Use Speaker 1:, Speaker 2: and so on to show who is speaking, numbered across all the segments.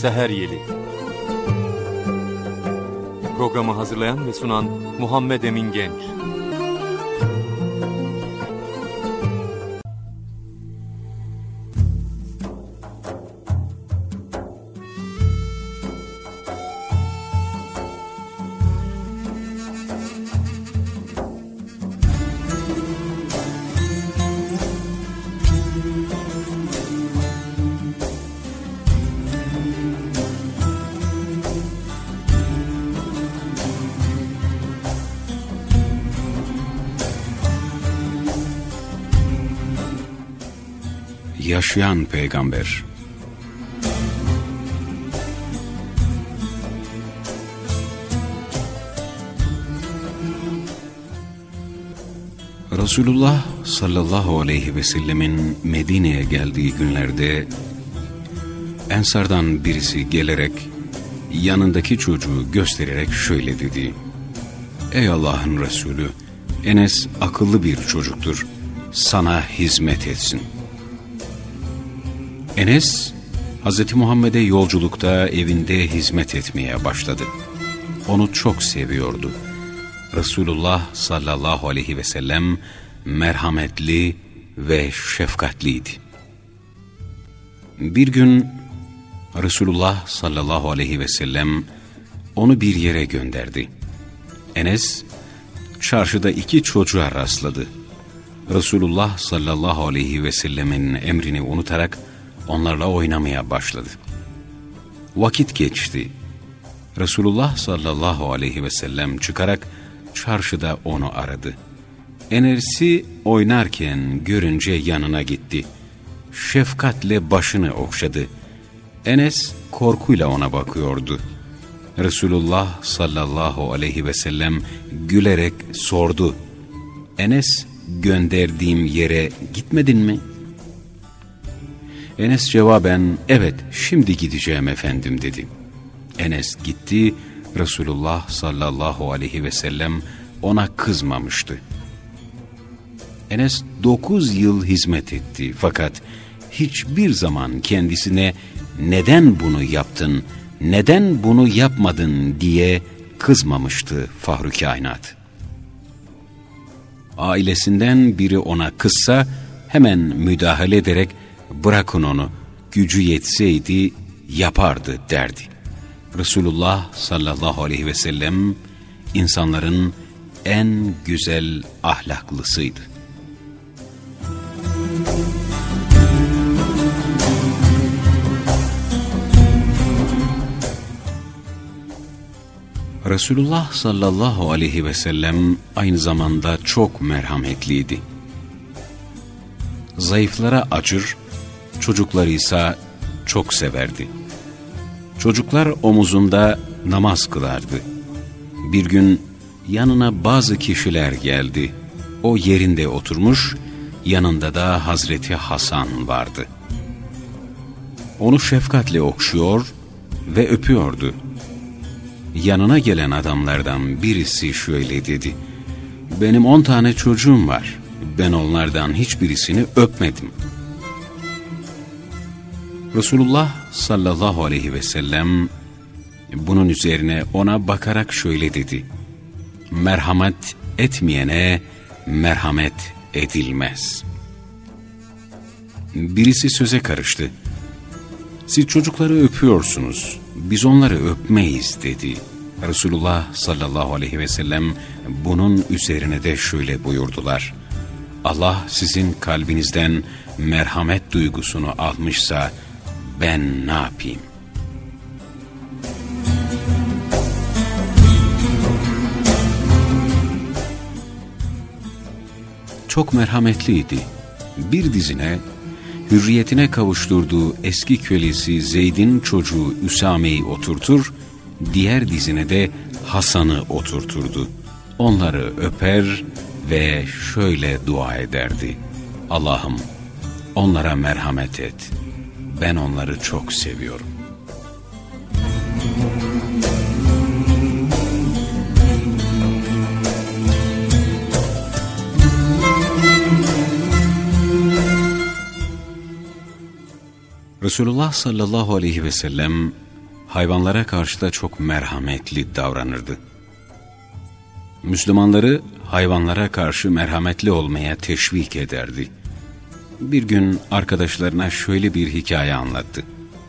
Speaker 1: Seher Yeli. Programı hazırlayan ve sunan Muhammed Emin Genç.
Speaker 2: Yaşayan Peygamber. Resulullah sallallahu aleyhi ve sellemin Medine'ye geldiği günlerde Ensardan birisi gelerek yanındaki çocuğu göstererek şöyle dedi: "Ey Allah'ın Resulü, Enes akıllı bir çocuktur, sana hizmet etsin." Enes, Hz. Muhammed'e yolculukta evinde hizmet etmeye başladı. Onu çok seviyordu. Resulullah sallallahu aleyhi ve sellem merhametli ve şefkatliydi. Bir gün Resulullah sallallahu aleyhi ve sellem onu bir yere gönderdi. Enes, çarşıda iki çocuğa rastladı. Resulullah sallallahu aleyhi ve sellemin emrini unutarak onlarla oynamaya başladı. Vakit geçti. Resulullah sallallahu aleyhi ve sellem çıkarak çarşıda onu aradı. Enes'i oynarken görünce yanına gitti. Şefkatle başını okşadı. Enes korkuyla ona bakıyordu. Resulullah sallallahu aleyhi ve sellem gülerek sordu: "Enes, gönderdiğim yere gitmedin mi?" Enes cevaben "Evet, şimdi gideceğim efendim" dedi. Enes gitti. Resulullah sallallahu aleyhi ve sellem ona kızmamıştı. Enes 9 yıl hizmet etti fakat hiçbir zaman kendisine "Neden bunu yaptın, neden bunu yapmadın?" diye kızmamıştı Fahru Kainat. Ailesinden biri ona kızsa hemen müdahale ederek "Bırakın onu, gücü yetseydi yapardı" derdi. Resulullah sallallahu aleyhi ve sellem insanların en güzel ahlaklısıydı. Resulullah sallallahu aleyhi ve sellem aynı zamanda çok merhametliydi. Zayıflara acır, çocukları ise çok severdi. Çocuklar omuzunda namaz kılardı. Bir gün yanına bazı kişiler geldi. O yerinde oturmuş, yanında da Hazreti Hasan vardı. Onu şefkatle okşuyor ve öpüyordu. Yanına gelen adamlardan birisi şöyle dedi: "Benim 10 tane çocuğum var. Ben onlardan hiçbirisini öpmedim." Resulullah sallallahu aleyhi ve sellem bunun üzerine ona bakarak şöyle dedi: "Merhamet etmeyene merhamet edilmez." Birisi söze karıştı. "Siz çocukları öpüyorsunuz, biz onları öpmeyiz" dedi. Resulullah sallallahu aleyhi ve sellem bunun üzerine de şöyle buyurdular: "Allah sizin kalbinizden merhamet duygusunu almışsa ben ne yapayım?" Çok merhametliydi. Bir dizine hürriyetine kavuşturduğu eski kölesi Zeyd'in çocuğu Üsame'yi oturtur, diğer dizine de Hasan'ı oturturdu. Onları öper ve şöyle dua ederdi: "Allah'ım, onlara merhamet et. Ben onları çok seviyorum." Resulullah sallallahu aleyhi ve sellem hayvanlara karşı da çok merhametli davranırdı. Müslümanları hayvanlara karşı merhametli olmaya teşvik ederdi. Bir gün arkadaşlarına şöyle bir hikaye anlattı.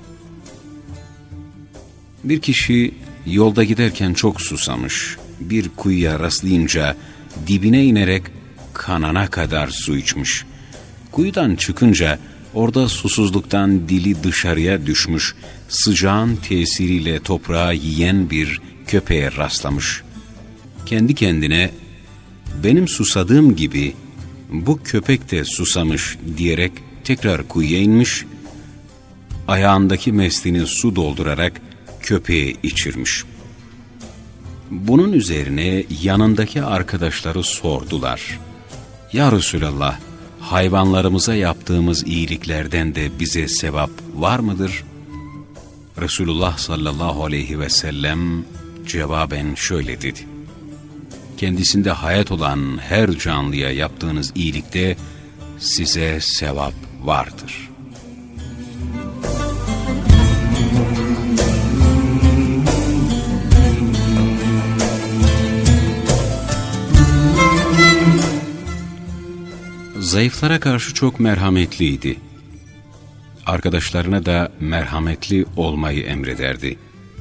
Speaker 2: Bir kişi yolda giderken çok susamış, bir kuyuya rastlayınca dibine inerek kanana kadar su içmiş. Kuyudan çıkınca orada susuzluktan dili dışarıya düşmüş, sıcağın tesiriyle toprağı yiyen bir köpeğe rastlamış. Kendi kendine, benim susadığım gibi bu köpek de susamış diyerek tekrar kuyuya inmiş, ayağındaki meslini su doldurarak köpeğe içirmiş. Bunun üzerine yanındaki arkadaşları sordular. Ya Resulallah, hayvanlarımıza yaptığımız iyiliklerden de bize sevap var mıdır? Resulullah sallallahu aleyhi ve sellem cevaben şöyle dedi. Kendisinde hayat olan her canlıya yaptığınız iyilikte size sevap vardır. Zayıflara karşı çok merhametliydi. Arkadaşlarına da merhametli olmayı emrederdi.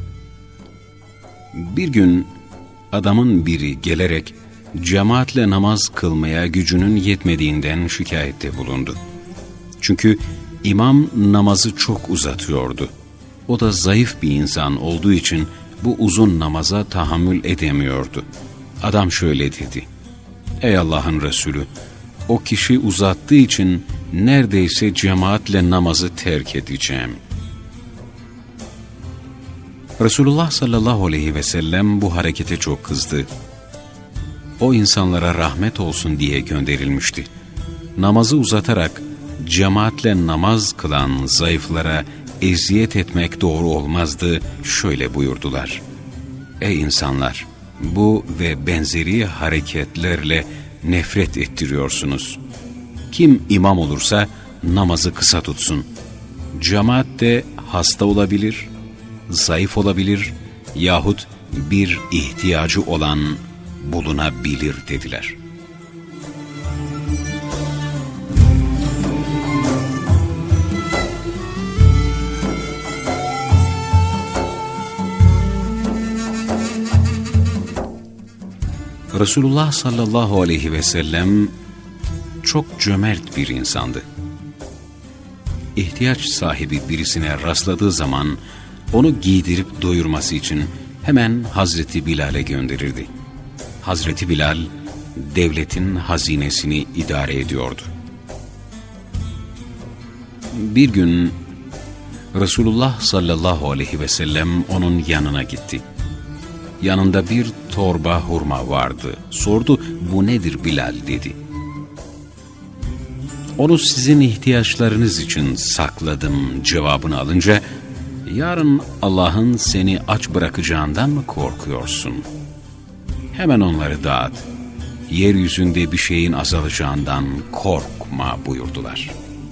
Speaker 2: Bir gün adamın biri gelerek cemaatle namaz kılmaya gücünün yetmediğinden şikayette bulundu. Çünkü imam namazı çok uzatıyordu. O da zayıf bir insan olduğu için bu uzun namaza tahammül edemiyordu. Adam şöyle dedi: Ey Allah'ın Resulü, o kişi uzattığı için neredeyse cemaatle namazı terk edeceğim. Resulullah sallallahu aleyhi ve sellem bu harekete çok kızdı. O insanlara rahmet olsun diye gönderilmişti. Namazı uzatarak cemaatle namaz kılan zayıflara eziyet etmek doğru olmazdı. Şöyle buyurdular: Ey insanlar! Bu ve benzeri hareketlerle nefret ettiriyorsunuz. Kim imam olursa namazı kısa tutsun. Cemaatte hasta olabilir, zayıf olabilir yahut bir ihtiyacı olan bulunabilir dediler. Resulullah sallallahu aleyhi ve sellem çok cömert bir insandı. İhtiyaç sahibi birisine rastladığı zaman onu giydirip doyurması için hemen Hazreti Bilal'e gönderirdi. Hazreti Bilal devletin hazinesini idare ediyordu. Bir gün Resulullah sallallahu aleyhi ve sellem onun yanına gitti. Yanında bir torba hurma vardı. Sordu, bu nedir Bilal dedi. Onu sizin ihtiyaçlarınız için sakladım cevabını alınca, yarın Allah'ın seni aç bırakacağından mı korkuyorsun? Hemen onları dağıt. Yeryüzünde bir şeyin azalacağından korkma buyurdular.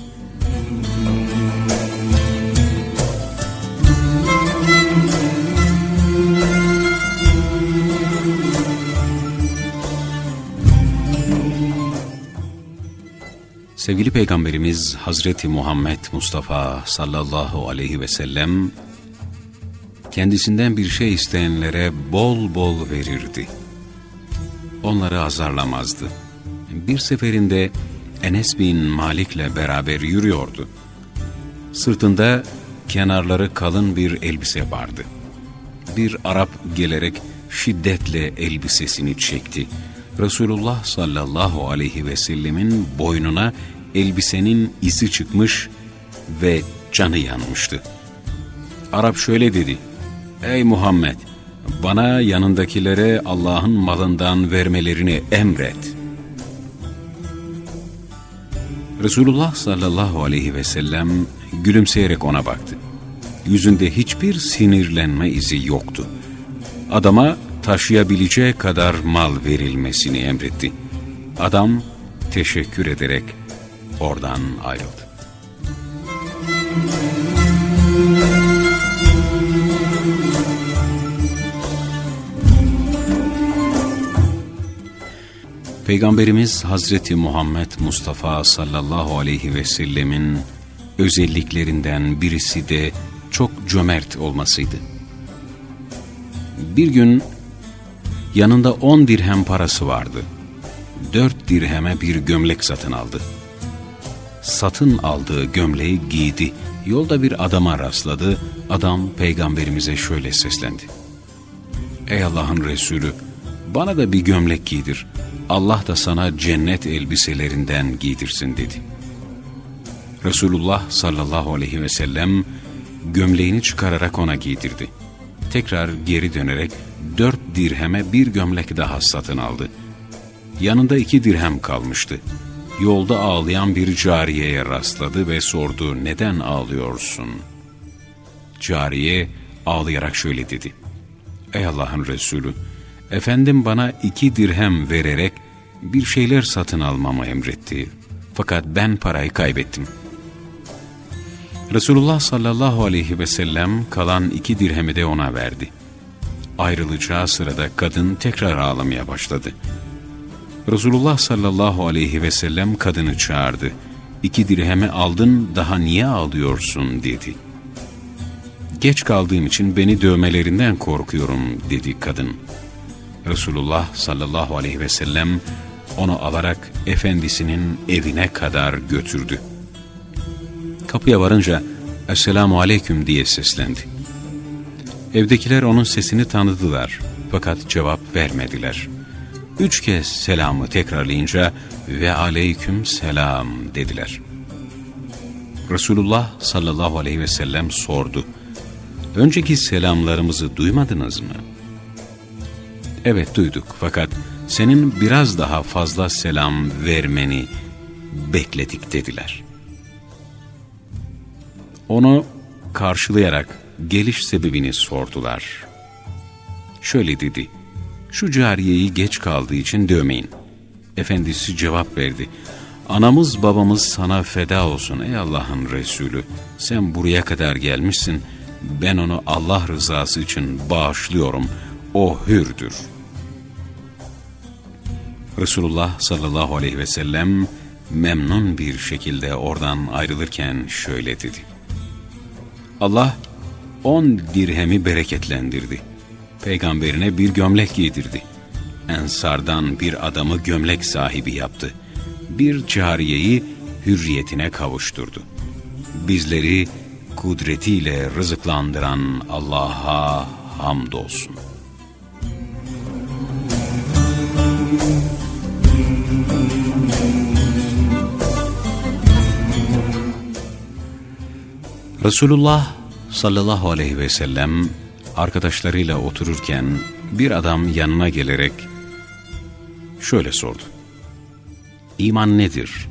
Speaker 2: Sevgili Peygamberimiz Hazreti Muhammed Mustafa sallallahu aleyhi ve sellem kendisinden bir şey isteyenlere bol bol verirdi. Onları azarlamazdı. Bir seferinde Enes bin Malik'le beraber yürüyordu. Sırtında kenarları kalın bir elbise vardı. Bir Arap gelerek şiddetle elbisesini çekti. Resulullah sallallahu aleyhi ve sellemin boynuna elbisenin izi çıkmış ve canı yanmıştı. Arap şöyle dedi: Ey Muhammed! Bana yanındakilere Allah'ın malından vermelerini emret. Resulullah sallallahu aleyhi ve sellem gülümseyerek ona baktı. Yüzünde hiçbir sinirlenme izi yoktu. Adama taşıyabileceği kadar mal verilmesini emretti. Adam teşekkür ederek oradan ayrıldı. Peygamberimiz Hazreti Muhammed Mustafa sallallahu aleyhi ve sellemin özelliklerinden birisi de çok cömert olmasıydı. Bir gün yanında 10 dirhem parası vardı. 4 dirheme bir gömlek satın aldı. Satın aldığı gömleği giydi. Yolda bir adama rastladı. Adam Peygamberimize şöyle seslendi: "Ey Allah'ın Resulü, bana da bir gömlek giydir. Allah da sana cennet elbiselerinden giydirsin" dedi. Resulullah sallallahu aleyhi ve sellem gömleğini çıkararak ona giydirdi. Tekrar geri dönerek 4 dirheme bir gömlek daha satın aldı. Yanında 2 dirhem kalmıştı. Yolda ağlayan bir cariyeye rastladı ve sordu: "Neden ağlıyorsun?" Cariye ağlayarak şöyle dedi: "Ey Allah'ın Resulü, efendim bana 2 dirhem vererek bir şeyler satın almamı emretti. Fakat ben parayı kaybettim." Resulullah sallallahu aleyhi ve sellem kalan 2 dirhemi de ona verdi. Ayrılacağı sırada kadın tekrar ağlamaya başladı. Resulullah sallallahu aleyhi ve sellem kadını çağırdı. 2 dirhemi aldın, daha niye ağlıyorsun dedi. Geç kaldığım için beni dövmelerinden korkuyorum dedi kadın. Resulullah sallallahu aleyhi ve sellem onu alarak efendisinin evine kadar götürdü. Kapıya varınca "Esselamu aleyküm" diye seslendi. Evdekiler onun sesini tanıdılar fakat cevap vermediler. 3 kez selamı tekrarlayınca "Ve aleyküm selam" dediler. Resulullah sallallahu aleyhi ve sellem sordu: "Önceki selamlarımızı duymadınız mı?" "Evet, duyduk, fakat senin biraz daha fazla selam vermeni bekledik" dediler. Onu karşılayarak geliş sebebini sordular. Şöyle dedi: "Şu cariyeyi geç kaldığı için dövmeyin." Efendisi cevap verdi: "Anamız babamız sana feda olsun ey Allah'ın Resulü. Sen buraya kadar gelmişsin. Ben onu Allah rızası için bağışlıyorum. O hürdür." Resulullah sallallahu aleyhi ve sellem memnun bir şekilde oradan ayrılırken şöyle dedi: "Allah 10 dirhemi bereketlendirdi. Peygamberine bir gömlek giydirdi. Ensardan bir adamı gömlek sahibi yaptı. Bir cariyeyi hürriyetine kavuşturdu. Bizleri kudretiyle rızıklandıran Allah'a hamdolsun." Resulullah sallallahu aleyhi ve sellem arkadaşlarıyla otururken bir adam yanına gelerek şöyle sordu: "İman nedir?"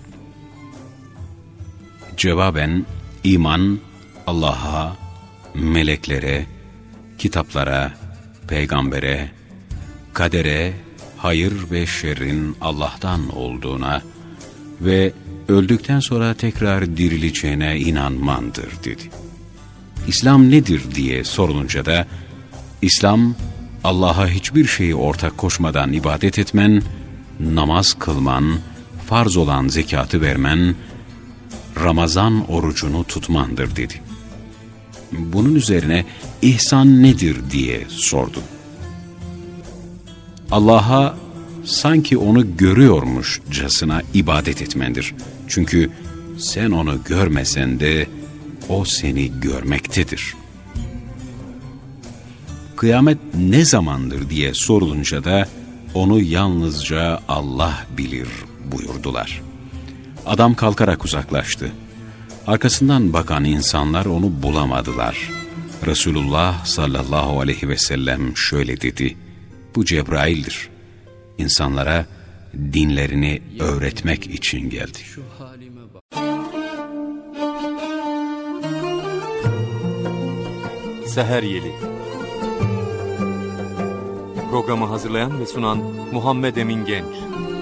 Speaker 2: Cevaben, iman Allah'a, meleklere, kitaplara, peygambere, kadere, hayır ve şerrin Allah'tan olduğuna ve öldükten sonra tekrar dirileceğine inanmandır dedi. İslam nedir diye sorulunca da İslam, Allah'a hiçbir şeyi ortak koşmadan ibadet etmen, namaz kılman, farz olan zekatı vermen, Ramazan orucunu tutmandır dedi. Bunun üzerine ihsan nedir diye sordu. Allah'a sanki onu görüyormuşçasına ibadet etmendir. Çünkü sen onu görmesen de o seni görmektedir. Kıyamet ne zamandır diye sorulunca da onu yalnızca Allah bilir buyurdular. Adam kalkarak uzaklaştı. Arkasından bakan insanlar onu bulamadılar. Resulullah sallallahu aleyhi ve sellem şöyle dedi: "Bu Cebrail'dir. İnsanlara dinlerini öğretmek için geldi."
Speaker 1: Seher Yeli. Programı hazırlayan ve sunan Muhammed Emin Genç.